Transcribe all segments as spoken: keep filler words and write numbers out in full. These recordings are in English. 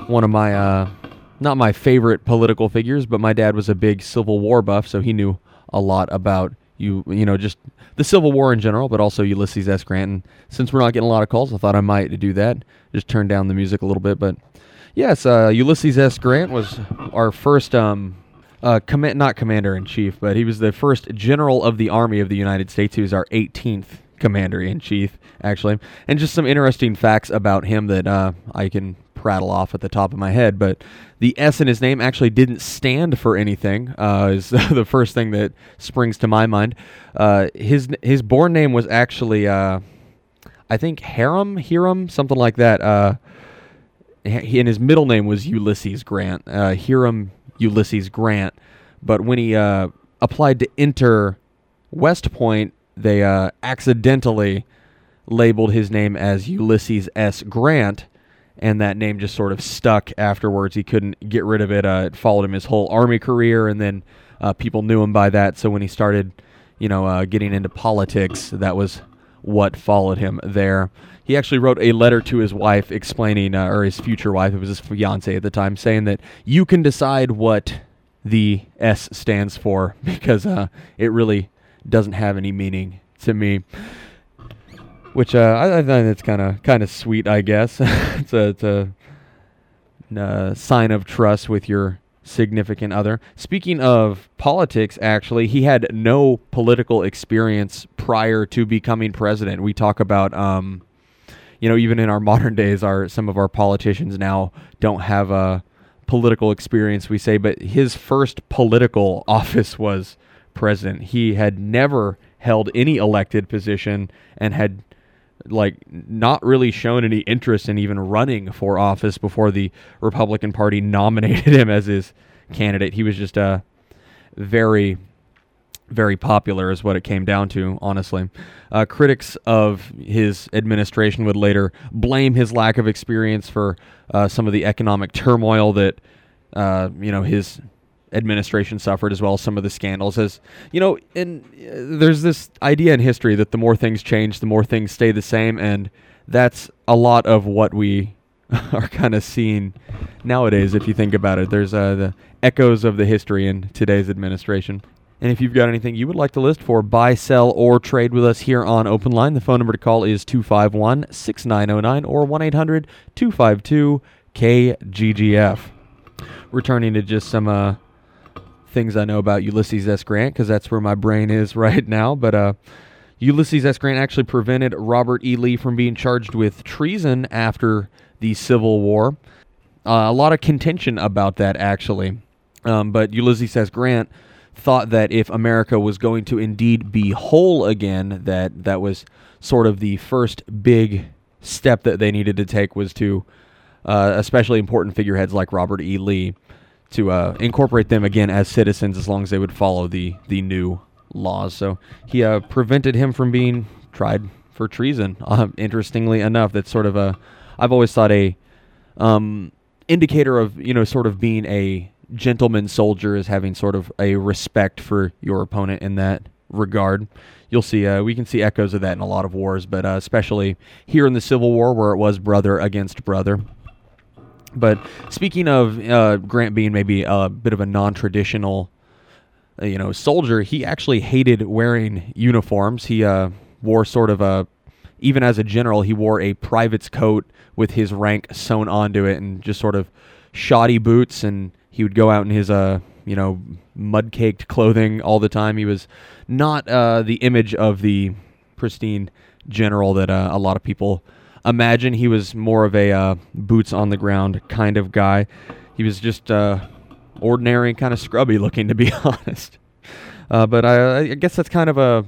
one of my, uh, not my favorite political figures, but my dad was a big Civil War buff, so he knew a lot about you, you know, just the Civil War in general, but also Ulysses S. Grant. And since we're not getting a lot of calls, I thought I might do that. Just turn down the music a little bit. But yes, uh, Ulysses S. Grant was our first, um, uh, command, not commander-in-chief, but he was the first general of the Army of the United States. He was our eighteenth commander-in-chief, actually. And just some interesting facts about him that uh, I can prattle off at the top of my head. But the S in his name actually didn't stand for anything, uh, is the first thing that springs to my mind. Uh, his his born name was actually, uh, I think, Hiram, Hiram, something like that. Uh, he, and his middle name was Ulysses Grant, uh, Hiram Ulysses Grant. But when he uh, applied to enter West Point, they uh, accidentally labeled his name as Ulysses S. Grant, and that name just sort of stuck afterwards. He couldn't get rid of it. Uh, it followed him his whole Army career, and then uh, people knew him by that. So when he started, you know, uh, getting into politics, that was what followed him there. He actually wrote a letter to his wife explaining, uh, or his future wife, it was his fiance at the time, saying that you can decide what the S stands for, because uh, it really doesn't have any meaning to me. Which uh, I, I think it's kind of kind of sweet, I guess. it's a, it's a uh, sign of trust with your significant other. Speaking of politics, actually, he had no political experience prior to becoming president. We talk about, um, you know, even in our modern days, our some of our politicians now don't have a political experience, we say, but his first political office was president. He had never held any elected position and had like not really shown any interest in even running for office before the Republican Party nominated him as his candidate. He was just uh, very, very popular is what it came down to, honestly. Uh, critics of his administration would later blame his lack of experience for uh, some of the economic turmoil that uh, you know his administration suffered, as well as some of the scandals. As you know, and uh, there's this idea in history that the more things change, the more things stay the same, and that's a lot of what we are kind of seeing nowadays. If you think about it, there's uh, the echoes of the history in today's administration. And if you've got anything you would like to list for buy, sell, or trade with us here on Open Line, the phone number to call is two five one, six nine zero nine or one eight hundred, two five two, K G G F. Returning to just some uh, things I know about Ulysses S. Grant, because that's where my brain is right now. But uh, Ulysses S. Grant actually prevented Robert E. Lee from being charged with treason after the Civil War. Uh, a lot of contention about that, actually. Um, but Ulysses S. Grant thought that if America was going to indeed be whole again, that that was sort of the first big step that they needed to take, was to, uh, especially important figureheads like Robert E. Lee, to uh, incorporate them again as citizens, as long as they would follow the, the new laws. So he uh, prevented him from being tried for treason. Uh, interestingly enough, that's sort of a, I've always thought a um, indicator of, you know, sort of being a gentleman soldier is having sort of a respect for your opponent in that regard. You'll see, uh, we can see echoes of that in a lot of wars, but uh, especially here in the Civil War, where it was brother against brother. But speaking of uh, Grant being maybe a bit of a non-traditional, uh, you know, soldier, he actually hated wearing uniforms. He uh, wore sort of a, even as a general, he wore a private's coat with his rank sewn onto it, and just sort of shoddy boots, and he would go out in his, uh, you know, mud-caked clothing all the time. He was not uh, the image of the pristine general that uh, a lot of people imagine. He was more of a uh, boots-on-the-ground kind of guy. He was just uh, ordinary and kind of scrubby looking, to be honest. Uh, but I, I guess that's kind of a...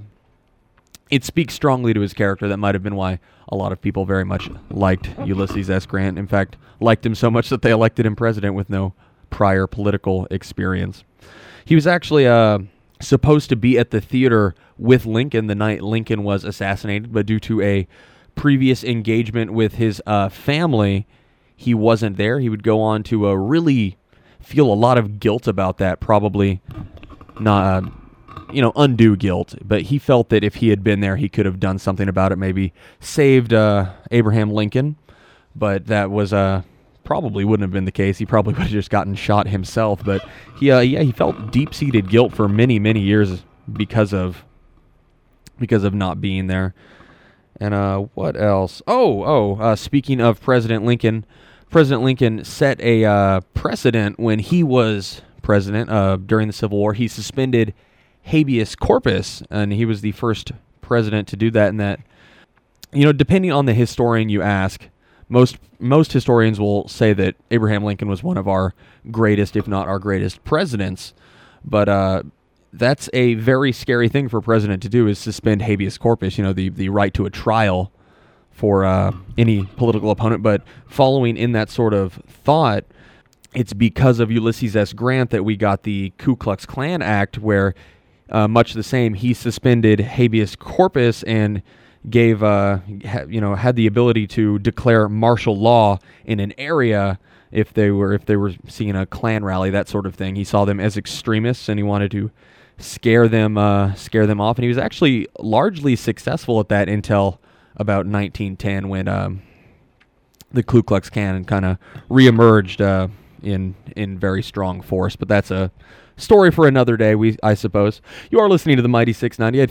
It speaks strongly to his character. That might have been why a lot of people very much liked Ulysses S. Grant. In fact, liked him so much that they elected him president with no prior political experience. He was actually uh, supposed to be at the theater with Lincoln the night Lincoln was assassinated, but due to a previous engagement with his uh, family, he wasn't there. He would go on to uh, really feel a lot of guilt about that, probably not, uh, you know, undue guilt, but he felt that if he had been there, he could have done something about it, maybe saved uh, Abraham Lincoln, but that was uh, probably wouldn't have been the case. He probably would have just gotten shot himself. But he, uh, yeah, he felt deep-seated guilt for many, many years because of because of not being there. And uh, what else? Oh, oh. Uh, speaking of President Lincoln, President Lincoln set a uh, precedent when he was president uh, during the Civil War. He suspended habeas corpus, and he was the first president to do that. And that, you know, depending on the historian you ask, most most historians will say that Abraham Lincoln was one of our greatest, if not our greatest, presidents. But uh, that's a very scary thing for a president to do, is suspend habeas corpus, you know, the, the right to a trial for uh, any political opponent. But following in that sort of thought, it's because of Ulysses S. Grant that we got the Ku Klux Klan Act, where uh, much the same, he suspended habeas corpus and gave, uh, ha, you know, had the ability to declare martial law in an area if they were if they were seeing a Klan rally, that sort of thing. He saw them as extremists, and he wanted to scare them, uh, scare them off. And he was actually largely successful at that until about nineteen ten, when um, the Ku Klux Klan kind of reemerged uh, in in very strong force. But that's a story for another day, we I suppose. You are listening to the Mighty six ninety.